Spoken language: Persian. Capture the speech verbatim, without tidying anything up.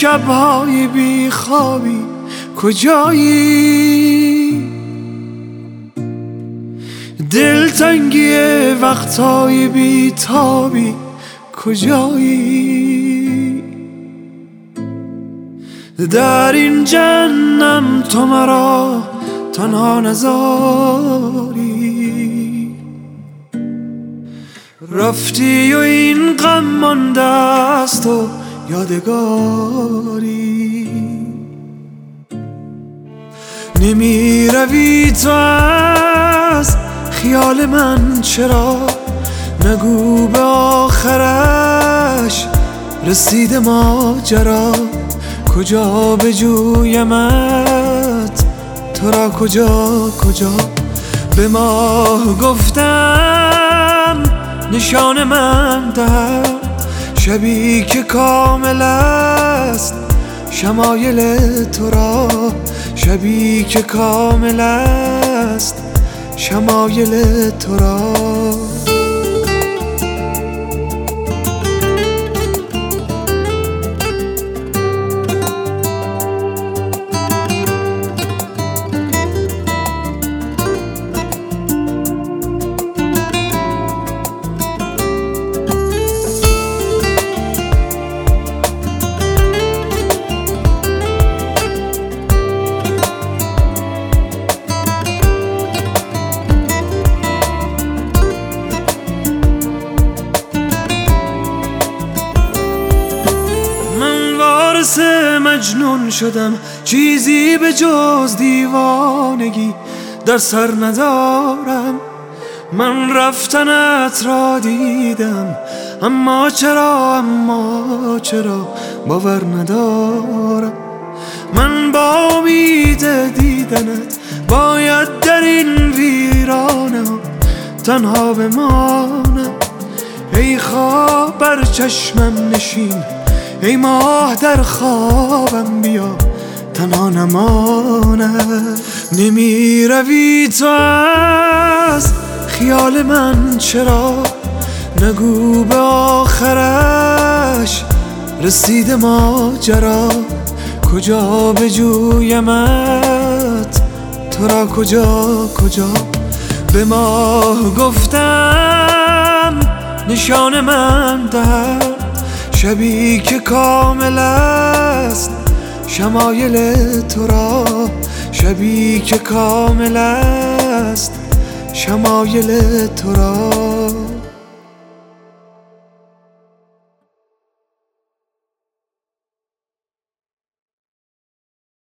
شبهای بی خوابی کجایی؟ دلتنگی وقتهای بی تابی کجایی؟ در این جهنم تو مرا تنها نذاری، رفتی و این غم مانده است و یادگاری. نمی روی تو از خیال من چرا؟ نگو به آخرش رسید ماجرا. کجا بجویمت تو را، کجا کجا؟ به ماه گفتم نشان من ده، شبی که کامل است شمایل تو را. شبی که کامل است شمایل تو را. وارث مجنون شدم، چیزی به جز دیوانگی در سر ندارم. من رفتنت را دیدم، اما چرا اما چرا باور ندارم. من با امید دیدنت باید در این ویرانه تنها بمانم. ای خواب بر چشمم نشین، ای ماه در خوابم بیا تنها نمانم. نمی روی تو از خیال من چرا؟ نگو به آخرش رسید ماجرا. کجا بجویمت تو را، کجا کجا؟ به ماه گفتم نشان من ده، شبی که کامل است شمایل تو را. شبی که کامل است شمایل تو را.